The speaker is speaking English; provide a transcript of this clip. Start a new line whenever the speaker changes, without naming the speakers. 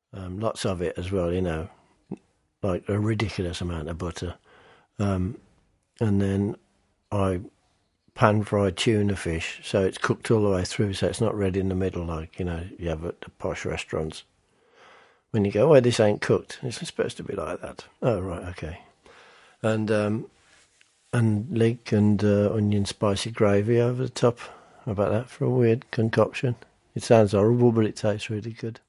lots of it as well, like a ridiculous amount of butter. Um, and then I pan fry tuna fish, so it's cooked all the way through, so it's not red in the middle like you have at the posh restaurants. When you go, oh, this ain't cooked, it's supposed to be like that. Oh, right, okay. And leek and onion spicy gravy over the top. How about that for a weird concoction? It sounds horrible, but it tastes really good.